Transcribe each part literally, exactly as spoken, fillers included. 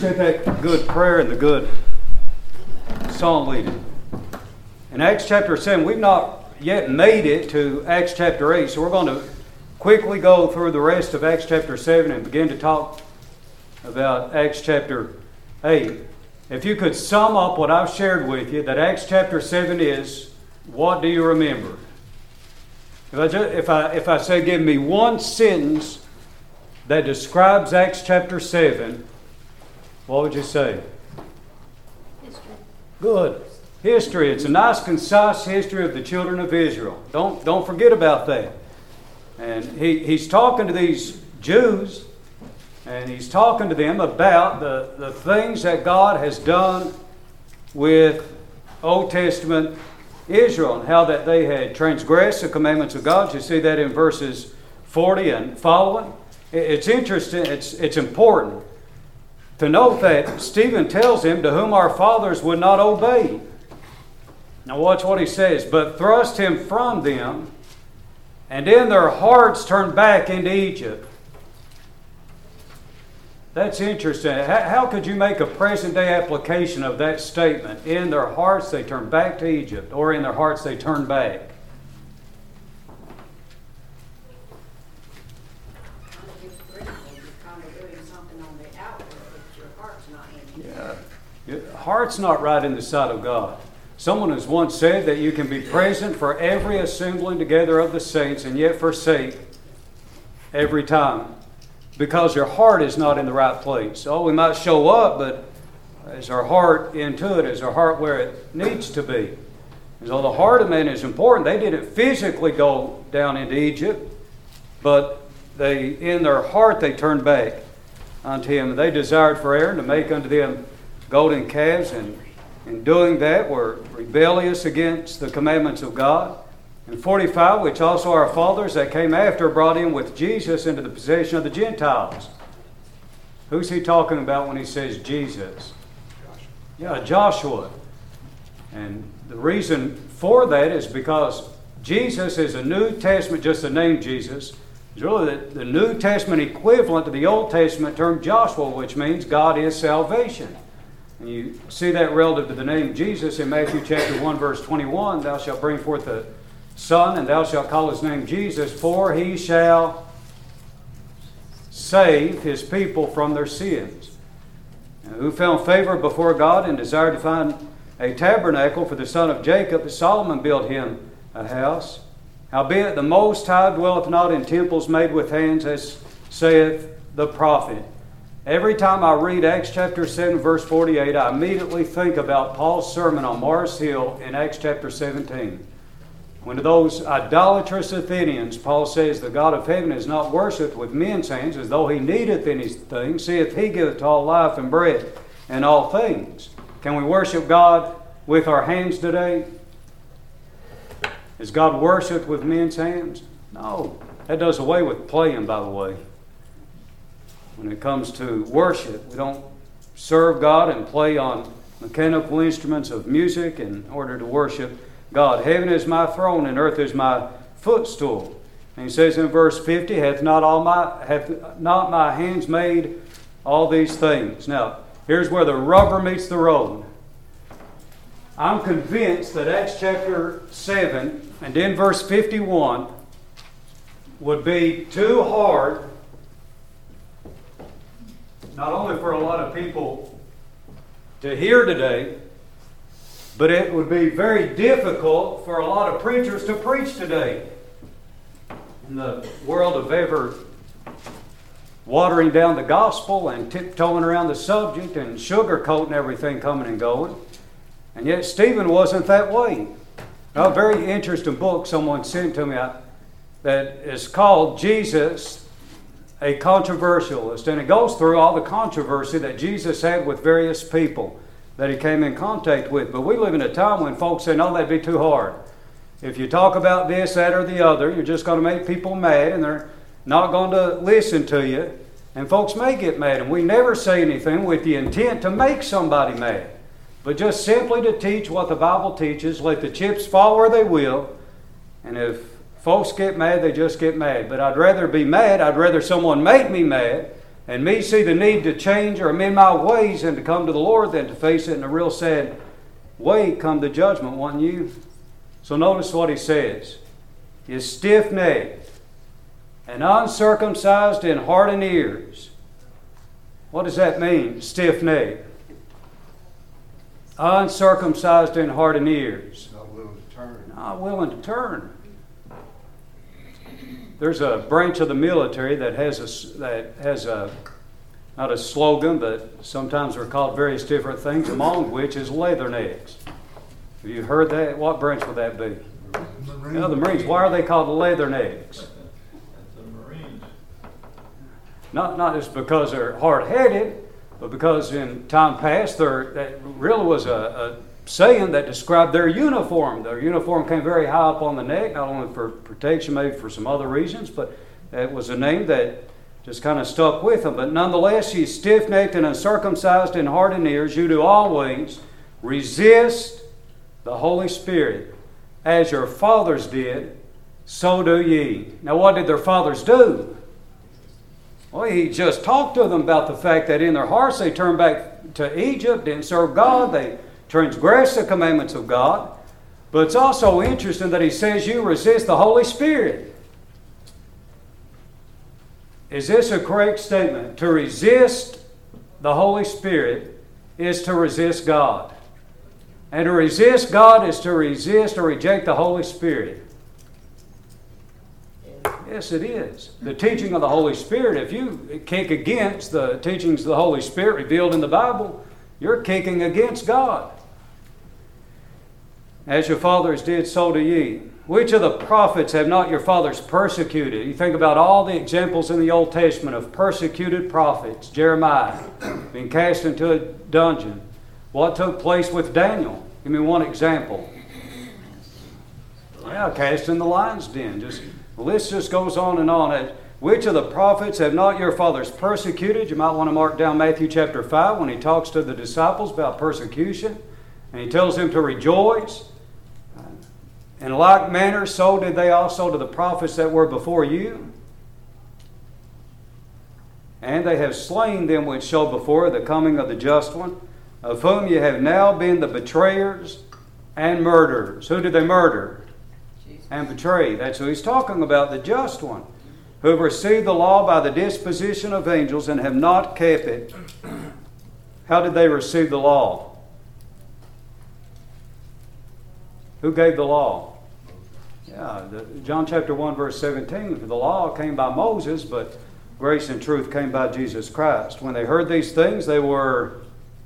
appreciate that good prayer and the good song leading. In Acts chapter seven, we've not yet made it to Acts chapter eight, so we're going to quickly go through the rest of Acts chapter seven and begin to talk about Acts chapter eight. If you could sum up what I've shared with you, that Acts chapter seven is, what do you remember? If I, just, if I, if I say give me one sentence that describes Acts chapter seven, what would you say? History. Good. History. It's a nice, concise history of the children of Israel. Don't, don't forget about that. And he, he's talking to these Jews, and he's talking to them about the, the things that God has done with Old Testament Israel and how that they had transgressed the commandments of God. You see that in verses forty and following. It's interesting, it's, it's important to note that Stephen tells them, to whom our fathers would not obey. Now watch what he says. But thrust him from them, and in their hearts turned back into Egypt. That's interesting. How, how could you make a present-day application of that statement? In their hearts they turned back to Egypt, or in their hearts they turned back. Your heart's not right in the sight of God. Someone has once said that you can be present for every assembling together of the saints and yet forsake every time because your heart is not in the right place. Oh, we might show up, but is our heart into it? Is our heart where it needs to be? And so the heart of man is important. They didn't physically go down into Egypt, but they, in their heart they turned back unto him. And they desired for Aaron to make unto them golden calves, and in doing that were rebellious against the commandments of God. And forty-five, which also our fathers that came after brought in with Jesus into the possession of the Gentiles. Who's he talking about when he says Jesus? Yeah, Joshua. And the reason for that is because Jesus is a New Testament, just the name Jesus, is really the, the New Testament equivalent to the Old Testament term Joshua, which means God is salvation. And you see that relative to the name Jesus in Matthew chapter one, verse twenty-one. Thou shalt bring forth a son, and thou shalt call his name Jesus, for he shall save his people from their sins. Now, who found favor before God and desired to find a tabernacle for the son of Jacob, Solomon built him a house. Howbeit the Most High dwelleth not in temples made with hands, as saith the prophet. Every time I read Acts chapter seven, verse forty-eight, I immediately think about Paul's sermon on Mars Hill in Acts chapter seventeen. When to those idolatrous Athenians, Paul says, the God of heaven is not worshipped with men's hands, as though he needeth anything, seeth he giveth to all life and bread and all things. Can we worship God with our hands today? Is God worshipped with men's hands? No. That does away with playing, by the way. When it comes to worship, we don't serve God and play on mechanical instruments of music in order to worship God. Heaven is my throne and earth is my footstool. And he says in verse fifty, hath not all my hath not my hands made all these things. Now, here's where the rubber meets the road. I'm convinced that Acts chapter seven and in verse fifty-one would be too hard, not only for a lot of people to hear today, but it would be very difficult for a lot of preachers to preach today. In the world of ever watering down the gospel and tiptoeing around the subject and sugarcoating everything coming and going. And yet Stephen wasn't that way. Now, a very interesting book someone sent to me that is called Jesus, a Controversialist, and it goes through all the controversy that Jesus had with various people that he came in contact with. But we live in a time when folks say, no, that'd be too hard. If you talk about this, that, or the other, you're just going to make people mad, and they're not going to listen to you. And folks may get mad, and we never say anything with the intent to make somebody mad, but just simply to teach what the Bible teaches. Let the chips fall where they will, and if folks get mad, they just get mad. But I'd rather be mad, I'd rather someone make me mad and me see the need to change or amend my ways and to come to the Lord than to face it in a real sad way come the judgment, wouldn't you? So notice what he says. Is stiff-necked and uncircumcised in heart and ears. What does that mean, stiff-necked? Uncircumcised in heart and ears. Not willing to turn. Not willing to turn. There's a branch of the military that has a, that has a, not a slogan, but sometimes they're called various different things, among which is leathernecks. Have you heard that? What branch would that be? Marine. Yeah, the Marines. Why are they called leathernecks? The Marines. Not, not just because they're hard-headed, but because in time past, there that really was a, a saying that described their uniform. Their uniform came very high up on the neck, not only for protection, maybe for some other reasons, but it was a name that just kind of stuck with them. But nonetheless, ye stiff-necked and uncircumcised in heart and ears, you do always resist the Holy Spirit, as your fathers did, so do ye. Now, what did their fathers do? Well, he just talked to them about the fact that in their hearts they turned back to Egypt, didn't serve God, they transgressed the commandments of God. But it's also interesting that he says you resist the Holy Spirit. Is this a correct statement? To resist the Holy Spirit is to resist God. And to resist God is to resist or reject the Holy Spirit. Yes, it is. The teaching of the Holy Spirit, if you kick against the teachings of the Holy Spirit revealed in the Bible, you're kicking against God. As your fathers did, so do ye. Which of the prophets have not your fathers persecuted? You think about all the examples in the Old Testament of persecuted prophets. Jeremiah being cast into a dungeon. What took place with Daniel? Give me one example. Yeah, cast in the lion's den. Just the list just goes on and on. Which of the prophets have not your fathers persecuted? You might want to mark down Matthew chapter five when he talks to the disciples about persecution. And he tells them to rejoice. In like manner, so did they also to the prophets that were before you. And they have slain them which showed before the coming of the just one, of whom you have now been the betrayers and murderers. Who did they murder? Jesus. And betray. That's who he's talking about, the just one, who have received the law by the disposition of angels and have not kept it. How did they receive the law? Who gave the law? Yeah, the, John chapter one, verse seventeen. For the law came by Moses, but grace and truth came by Jesus Christ. When they heard these things, they were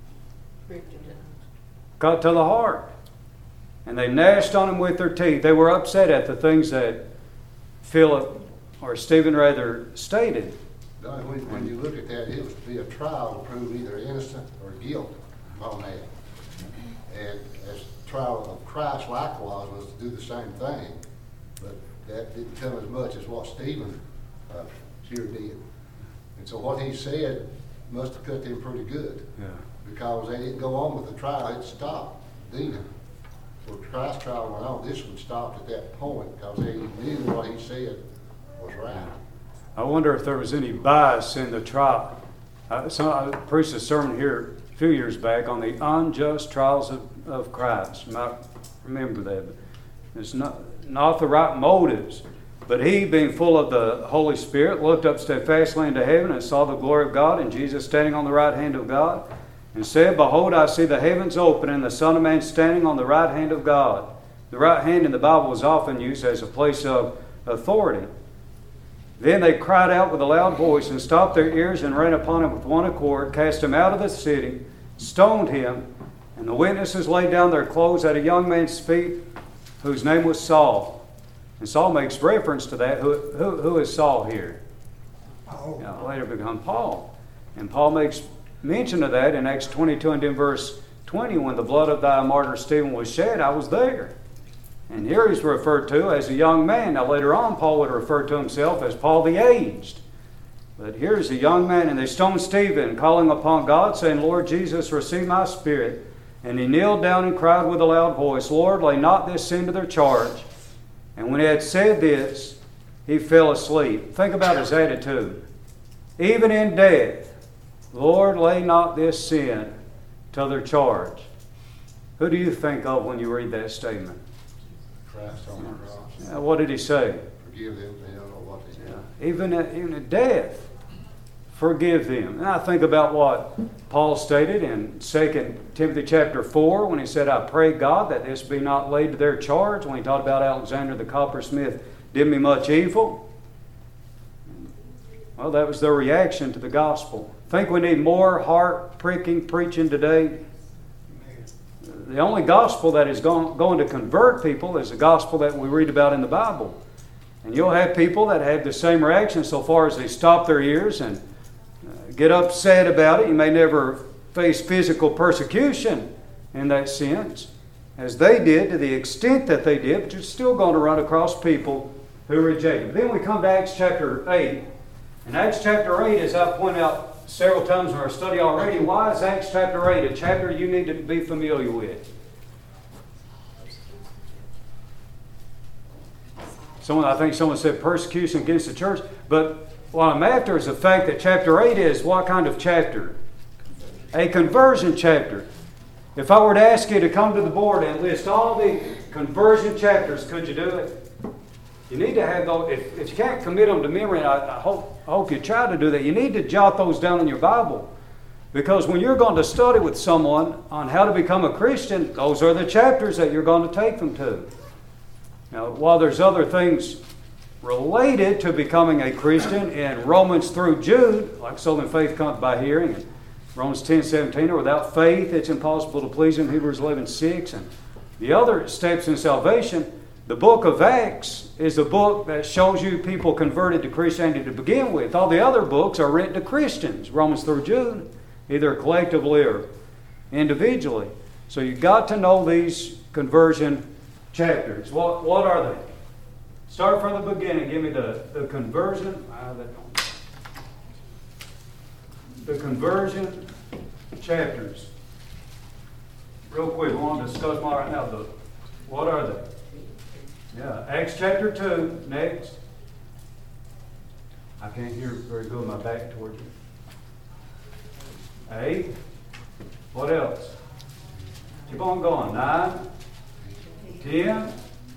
cut to the heart. And they gnashed on him with their teeth. They were upset at the things that Philip, or Stephen rather, stated. When, when you look at that, it was to be a trial to prove either innocent or guilt on that. And as the trial of Christ likewise was to do the same thing. But that didn't come as much as what Stephen uh, here did. And so what he said must have cut them pretty good. Yeah. Because they didn't go on with the trial, it stopped then. So Christ's trial went on, this one stopped at that point because they knew what he said was right. I wonder if there was any bias in the trial. Uh, so I preached a sermon here a few years back on the unjust trials of, of Christ. You might remember that. But it's not, not the right motives. But he, being full of the Holy Spirit, looked up steadfastly into heaven and saw the glory of God and Jesus standing on the right hand of God, and said, Behold, I see the heavens open and the Son of Man standing on the right hand of God. The right hand in the Bible is often used as a place of authority. Then they cried out with a loud voice and stopped their ears and ran upon him with one accord, cast him out of the city, stoned him, and the witnesses laid down their clothes at a young man's feet, whose name was Saul. And Saul makes reference to that. Who, who, who is Saul here? Paul. You know, later become Paul. And Paul makes mention of that in Acts twenty-two and in verse twenty, when the blood of thy martyr Stephen was shed, I was there. And here he's referred to as a young man. Now later on, Paul would refer to himself as Paul the aged. But here's a young man, and they stoned Stephen, calling upon God, saying, Lord Jesus, receive my spirit. And he kneeled down and cried with a loud voice, Lord, lay not this sin to their charge. And when he had said this, he fell asleep. Think about his attitude. even in death, Lord, lay not this sin to their charge. Who do you think of when you read that statement? Christ on the cross. Uh, what did he say? Forgive them, they don't know what they do. Yeah. Even at, even at death, forgive them. And I think about what Paul stated in Second Timothy chapter four when he said, I pray God that this be not laid to their charge, when he talked about Alexander the coppersmith did me much evil. Well, that was their reaction to the gospel. Think we need more heart-pricking preaching today? The only gospel that is going, going to convert people is the gospel that we read about in the Bible. And you'll have people that have the same reaction so far as they stop their ears and uh, get upset about it. You may never face physical persecution in that sense, as they did, to the extent that they did, but you're still going to run across people who reject it. Then we come to Acts chapter eight. And Acts chapter eight, as I pointed out several times in our study already, why is Acts chapter eight a chapter you need to be familiar with? Someone, I think someone said persecution against the church, but what I'm after is the fact that chapter eight is what kind of chapter? A conversion chapter. If I were to ask you to come to the board and list all the conversion chapters, could you do it? You need to have those. If, if you can't commit them to memory, and I, I, hope, I hope you try to do that, you need to jot those down in your Bible. Because when you're going to study with someone on how to become a Christian, those are the chapters that you're going to take them to. Now, while there's other things related to becoming a Christian in Romans through Jude, like so then faith comes by hearing, and Romans ten seventeen, or without faith it's impossible to please Him, Hebrews eleven six, and the other steps in salvation, the book of Acts is a book that shows you people converted to Christianity to begin with. All the other books are written to Christians, Romans through Jude, either collectively or individually. So you've got to know these conversion chapters. What, what are they? Start from the beginning. Give me the, the conversion. Uh, the conversion chapters. Real quick, we want to discuss them all right now. The, what are they? Yeah, Acts chapter two, next. I can't hear very good with my back towards you. Eight. What else? Keep on going. Nine. Ten.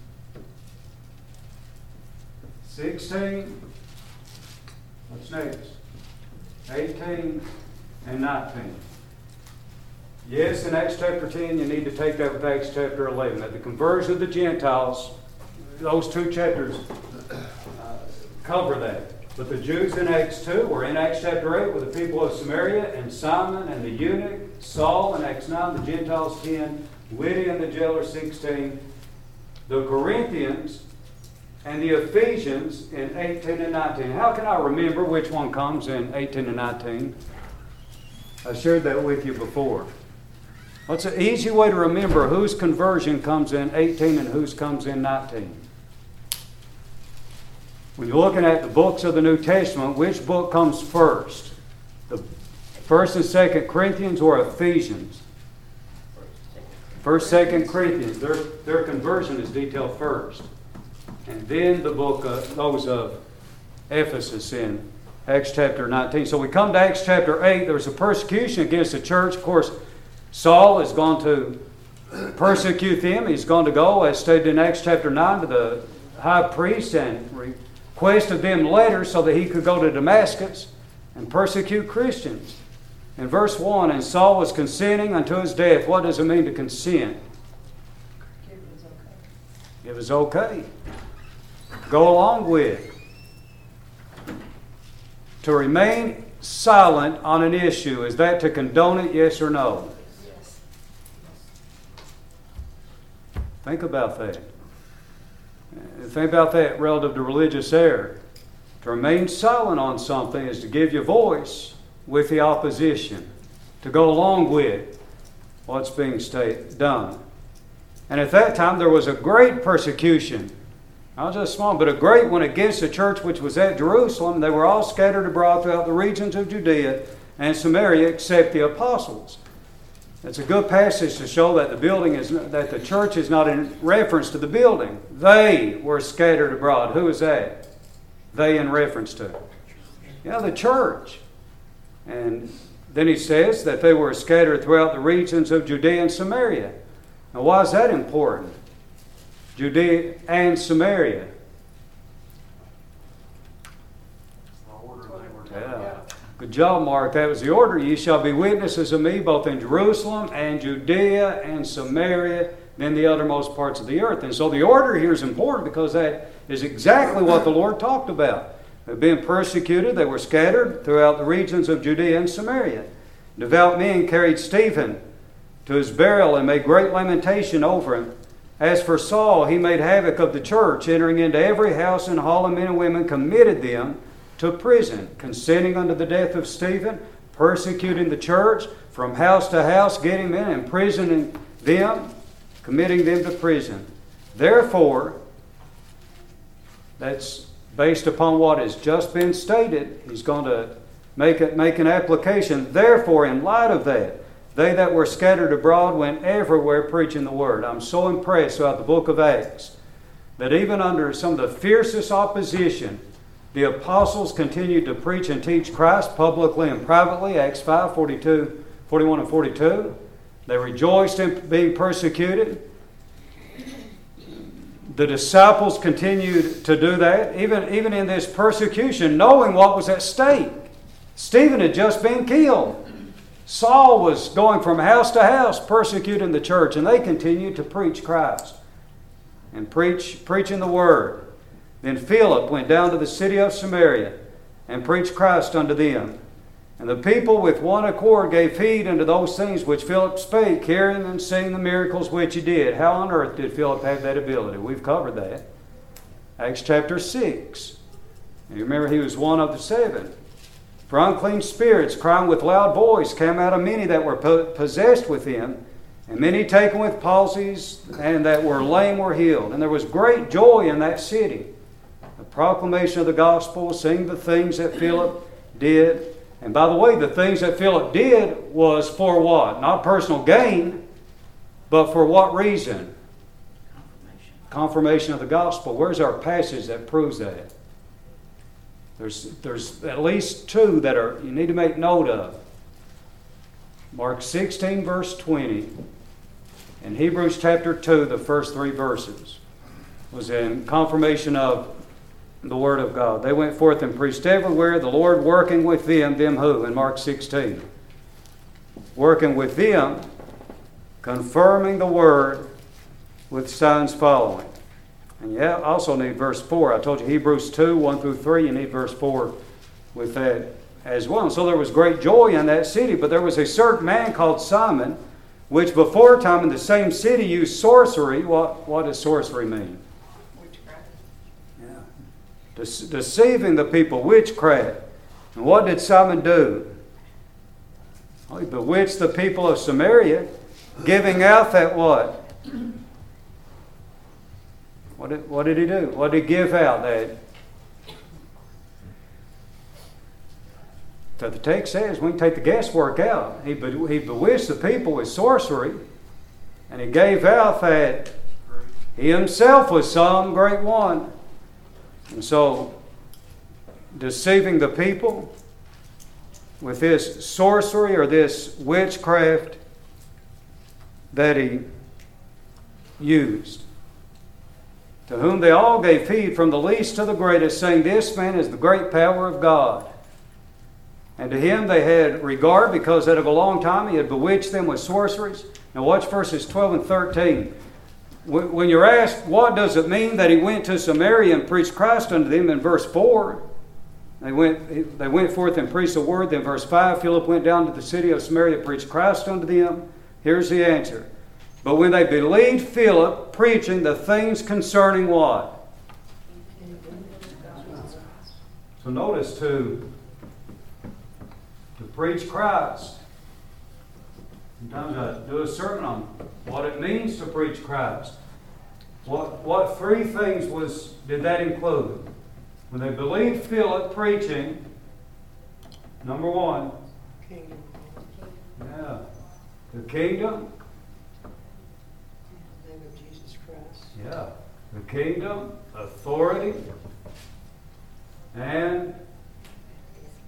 Sixteen. What's next? Eighteen and nineteen. Yes, in Acts chapter ten, you need to take that with Acts chapter eleven. That the conversion of the Gentiles, those two chapters uh, cover that. But the Jews in Acts two were in Acts chapter eight with the people of Samaria and Simon and the eunuch, Saul in Acts nine, the Gentiles ten, Lydia and the jailer sixteen, the Corinthians and the Ephesians in eighteen and nineteen. How can I remember which one comes in eighteen and nineteen? I shared that with you before. What's an easy way to remember whose conversion comes in eighteen and whose comes in nineteen? When you're looking at the books of the New Testament, which book comes first? The First and Second Corinthians or Ephesians? First, Second Corinthians. Their, their conversion is detailed first. And then the book of those of Ephesus in Acts chapter nineteen. So we come to Acts chapter eight. There's a persecution against the church. Of course, Saul is going to persecute them. He's going to go, as stated in Acts chapter nine, to the high priest and request of them letters so that he could go to Damascus and persecute Christians. In verse one, and Saul was consenting unto his death. What does it mean to consent? It was okay. It was okay. Go along with. To remain silent on an issue, is that to condone it, yes or no? Yes. Think about that. Think about that relative to religious error. To remain silent on something is to give your voice with the opposition, to go along with what's being state, done. And at that time there was a great persecution. Not just small, but a great one against the church which was at Jerusalem. They were all scattered abroad throughout the regions of Judea and Samaria except the apostles. It's a good passage to show that the building is that the church is not in reference to the building. They were scattered abroad. Who is that? They in reference to Yeah, the church. And then he says that they were scattered throughout the regions of Judea and Samaria. Now, why is that important? Judea and Samaria. Yeah. Good job, Mark. That was the order. Ye shall be witnesses of me both in Jerusalem and Judea and Samaria, then the uttermost parts of the earth. And so the order here is important because that is exactly what the Lord talked about. They've been persecuted. They were scattered throughout the regions of Judea and Samaria. Devout men carried Stephen to his burial and made great lamentation over him. As for Saul, he made havoc of the church, entering into every house and hall, and men and women committed them to prison, consenting unto the death of Stephen, persecuting the church from house to house, getting men, imprisoning them, committing them to prison. Therefore, that's based upon what has just been stated. He's going to make it make an application. Therefore, in light of that, they that were scattered abroad went everywhere preaching the word. I'm so impressed throughout the book of Acts that even under some of the fiercest opposition, the apostles continued to preach and teach Christ publicly and privately. Acts five, forty-two, forty-one and forty-two. They rejoiced in being persecuted. The disciples continued to do that, even, even in this persecution, knowing what was at stake. Stephen had just been killed. Saul was going from house to house persecuting the church, and they continued to preach Christ and preach preaching the word. Then Philip went down to the city of Samaria and preached Christ unto them. And the people with one accord gave heed unto those things which Philip spake, hearing and seeing the miracles which he did. How on earth did Philip have that ability? We've covered that. Acts chapter six. And you remember he was one of the seven. For unclean spirits, crying with loud voice, came out of many that were possessed with him, and many taken with palsies, and that were lame were healed. And there was great joy in that city. The proclamation of the gospel, seeing the things that Philip did. And by the way, the things that Philip did was for what? Not personal gain, but for what reason? Confirmation. Confirmation of the gospel. Where's our passage that proves that? There's, there's at least two that are you need to make note of. Mark sixteen, verse twenty, and Hebrews chapter two, the first three verses, was in confirmation of the Word of God. They went forth and preached everywhere, the Lord working with them, them who? In Mark sixteen. Working with them, confirming the Word with signs following. And you also need verse four. I told you Hebrews two, one through three, you need verse four with that as well. And so there was great joy in that city, but there was a certain man called Simon, which before time in the same city used sorcery. What, what does sorcery mean? Witchcraft. Yeah. De- deceiving the people, witchcraft. And what did Simon do? Well, he bewitched the people of Samaria, giving out that what? What did, what did he do? What did he give out? That, that the text says we can take the guesswork out. He, be, he bewitched the people with sorcery, and he gave out that he himself was some great one. And so, deceiving the people with this sorcery or this witchcraft that he used. To whom they all gave heed, from the least to the greatest, saying, This man is the great power of God. And to him they had regard, because out of a long time he had bewitched them with sorceries. Now watch verses twelve and thirteen. When you're asked, what does it mean that he went to Samaria and preached Christ unto them, in verse four, they went, they went forth and preached the word. Then verse five, Philip went down to the city of Samaria and preached Christ unto them. Here's the answer. But when they believed Philip preaching the things concerning what? So notice to, to preach Christ. Sometimes I do a sermon on what it means to preach Christ. What, what three things was did that include? When they believed Philip preaching, number one, Kingdom. yeah, the kingdom. In the name of Jesus Christ. Yeah, the kingdom, authority, and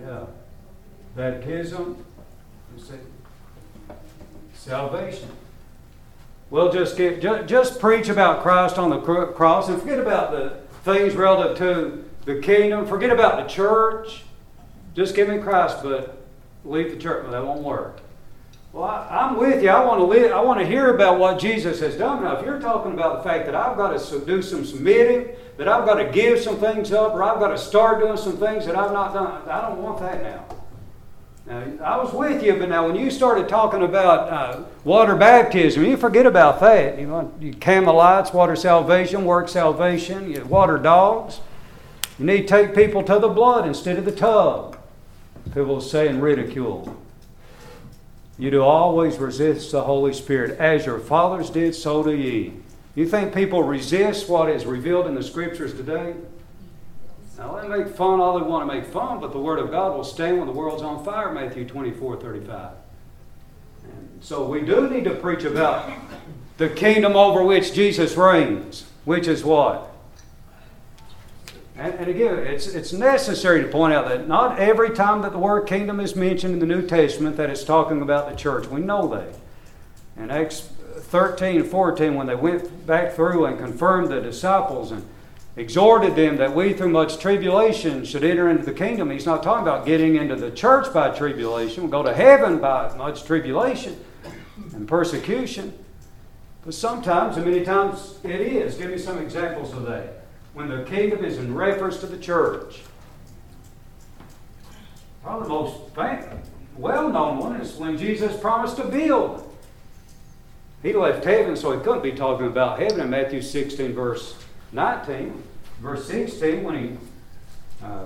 Yeah. Baptism. Let's see. Salvation. We'll just get just, just preach about Christ on the cross and forget about the things relative to the kingdom. Forget about the church. Just give me Christ, but leave the church. Well, that won't work. Well, I, I'm with you. I want to live, I want to hear about what Jesus has done. Now, if you're talking about the fact that I've got to do some submitting, that I've got to give some things up, or I've got to start doing some things that I've not done, I don't want that now. Now, I was with you, but now when you started talking about uh, water baptism, you forget about that. You want you Carmelites, water salvation, work salvation, you water dogs. You need to take people to the blood instead of the tub. People say in ridicule. You do always resist the Holy Spirit. As your fathers did, so do ye. You think people resist what is revealed in the Scriptures today? Now, they make fun all they want to make fun, but the Word of God will stand when the world's on fire, Matthew twenty-four thirty-five. And so we do need to preach about the kingdom over which Jesus reigns, which is what? And, and again, it's, it's necessary to point out that not every time that the word kingdom is mentioned in the New Testament that it's talking about the church. We know that. In Acts thirteen and fourteen, when they went back through and confirmed the disciples and exhorted them that we through much tribulation should enter into the kingdom, he's not talking about getting into the church by tribulation. We'll go to heaven by much tribulation and persecution. But sometimes, and many times, it is. Give me some examples of that. When the kingdom is in reference to the church. Probably the most well-known one is when Jesus promised to build. He left heaven, so he couldn't be talking about heaven in Matthew sixteen, verse nineteen. Verse sixteen, when he uh,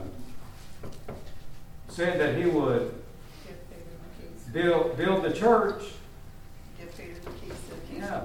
said that he would build, build the church. Give Peter the keys to the kingdom. Yeah.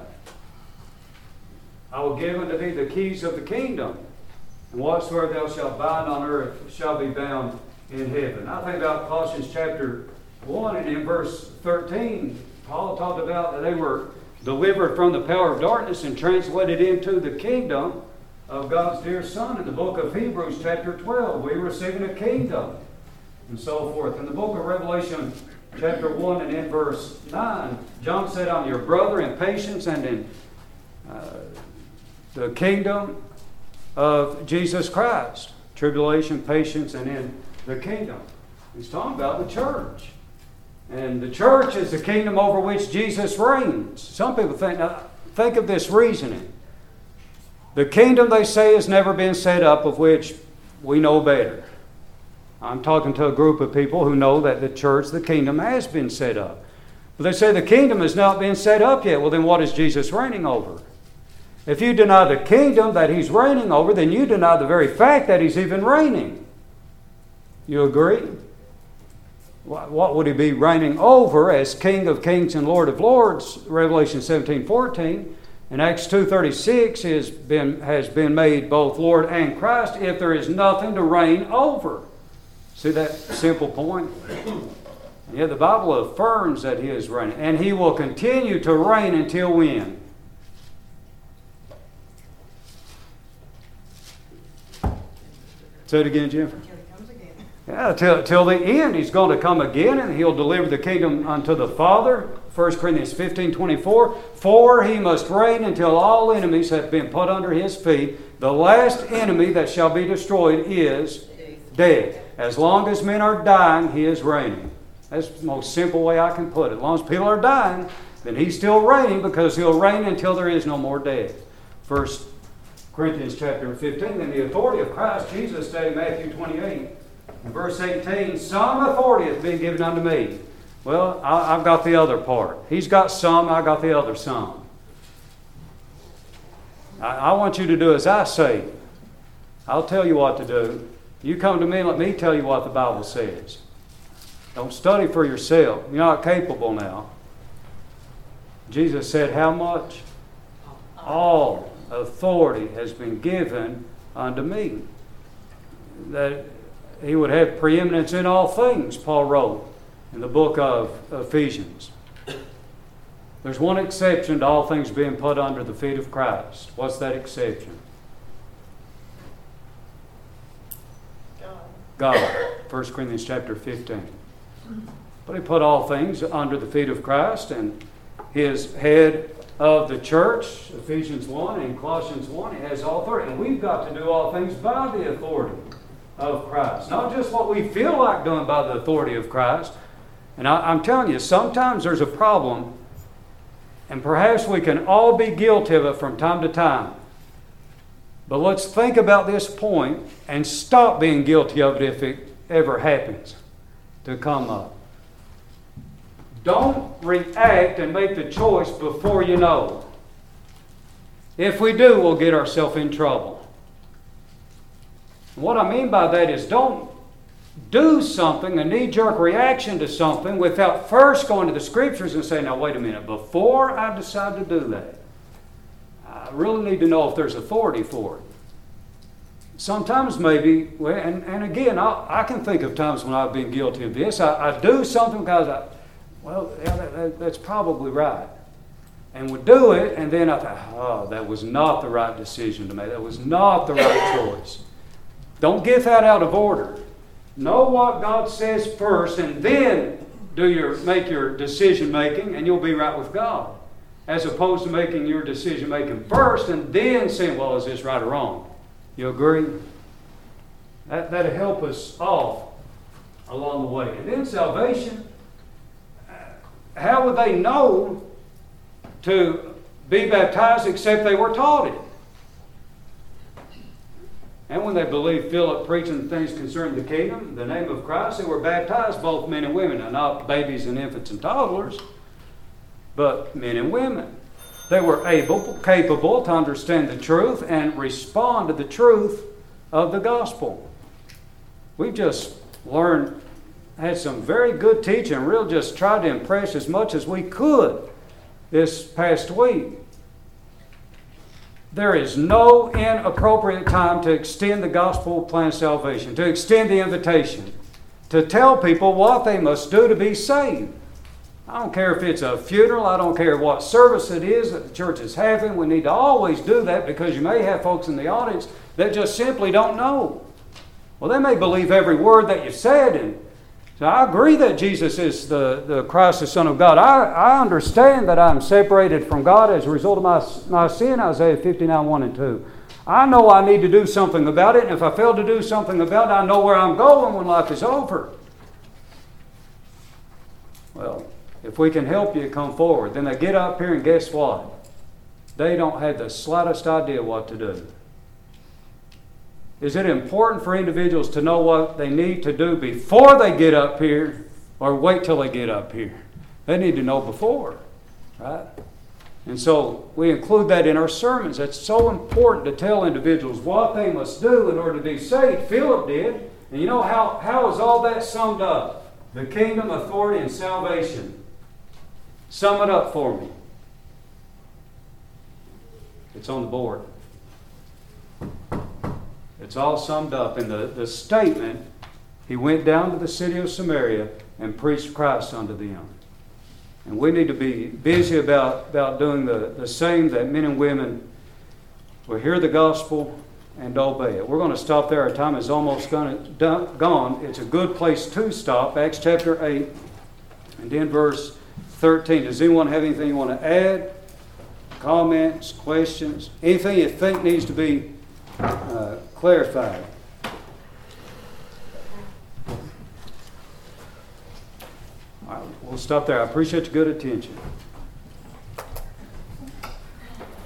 I will give unto thee the keys of the kingdom. And whatsoever thou shalt bind on earth shall be bound in heaven. I think about Colossians chapter one, and in verse thirteen, Paul talked about that they were delivered from the power of darkness and translated into the kingdom of God's dear Son. In the book of Hebrews chapter twelve, we're receiving a kingdom, and so forth. In the book of Revelation chapter one and in verse nine, John said, I'm your brother in patience and in uh, the kingdom of Jesus Christ. Tribulation, patience, and in the kingdom. He's talking about the church. And the church is the kingdom over which Jesus reigns. Some people think, now, think of this reasoning. The kingdom, they say, has never been set up, of which we know better. I'm talking to a group of people who know that the church, the kingdom, has been set up. But they say the kingdom has not been set up yet. Well, then what is Jesus reigning over? If you deny the kingdom that he's reigning over, then you deny the very fact that he's even reigning. You agree? What would he be reigning over as King of Kings and Lord of Lords? Revelation seventeen fourteen. And Acts two thirty-six has been, has been made both Lord and Christ if there is nothing to reign over. See that simple point? And yet the Bible affirms that he is reigning. And he will continue to reign until when? Say it again, Jennifer. Until he comes again. Yeah, till, till the end. He's going to come again, and he'll deliver the kingdom unto the Father. First Corinthians fifteen twenty-four. For he must reign until all enemies have been put under his feet. The last enemy that shall be destroyed is death. As long as men are dying, he is reigning. That's the most simple way I can put it. As long as people are dying, then he's still reigning, because he'll reign until there is no more death. First Corinthians chapter fifteen, then the authority of Christ Jesus said in Matthew twenty-eight, in verse eighteen, some authority hath been given unto me. Well, I, I've got the other part. He's got some, I got the other some. I, I want you to do as I say. I'll tell you what to do. You come to me and let me tell you what the Bible says. Don't study for yourself. You're not capable now. Jesus said, how much? All authority has been given unto me. That he would have preeminence in all things, Paul wrote in the book of Ephesians. There's one exception to all things being put under the feet of Christ. What's that exception? God. God. First Corinthians chapter fifteen. But he put all things under the feet of Christ, and his head of the church, Ephesians one and Colossians one, he has all authority. And we've got to do all things by the authority of Christ. Not just what we feel like doing by the authority of Christ. And I, I'm telling you, sometimes there's a problem, and perhaps we can all be guilty of it from time to time. But let's think about this point and stop being guilty of it if it ever happens to come up. Don't react and make the choice before you know. If we do, we'll get ourselves in trouble. And what I mean by that is don't do something, a knee-jerk reaction to something, without first going to the Scriptures and saying, now wait a minute, before I decide to do that, I really need to know if there's authority for it. Sometimes maybe, well, and, and again, I, I can think of times when I've been guilty of this. I, I do something because I, well, yeah, that, that, that's probably right. And would do it, and then I thought, oh, that was not the right decision to make. That was not the right choice. Don't get that out of order. Know what God says first, and then do your make your decision making, and you'll be right with God. As opposed to making your decision making first, and then saying, well, is this right or wrong? You agree? That, that'll help us all along the way. And then salvation, how would they know to be baptized except they were taught it? And when they believed Philip preaching things concerning the kingdom, the name of Christ, they were baptized, both men and women, and not babies and infants and toddlers, but men and women. They were able, capable to understand the truth and respond to the truth of the gospel. We've just learned, had some very good teaching, and really just tried to impress as much as we could this past week. There is no inappropriate time to extend the gospel plan of salvation, to extend the invitation, to tell people what they must do to be saved. I don't care if it's a funeral, I don't care what service it is that the church is having. We need to always do that, because you may have folks in the audience that just simply don't know. Well, they may believe every word that you've said, and so I agree that Jesus is the, the Christ, the Son of God. I, I understand that I'm separated from God as a result of my, my sin, Isaiah fifty-nine, one and two. I know I need to do something about it, and if I fail to do something about it, I know where I'm going when life is over. Well, if we can help you, come forward. Then they get up here, and guess what? They don't have the slightest idea what to do. Is it important for individuals to know what they need to do before they get up here, or wait till they get up here? They need to know before, right? And so we include that in our sermons. It's so important to tell individuals what they must do in order to be saved. Philip did. And you know how, how is all that summed up? The kingdom, authority, and salvation. Sum it up for me. It's on the board. It's all summed up in the, the statement, he went down to the city of Samaria and preached Christ unto them. And we need to be busy about, about doing the, the same, that men and women will hear the gospel and obey it. We're going to stop there. Our time is almost gonna, done, gone. It's a good place to stop. Acts chapter eight and then verse thirteen. Does anyone have anything you want to add? Comments, questions, anything you think needs to be Uh, clarified? All right, we'll stop there. I appreciate your good attention.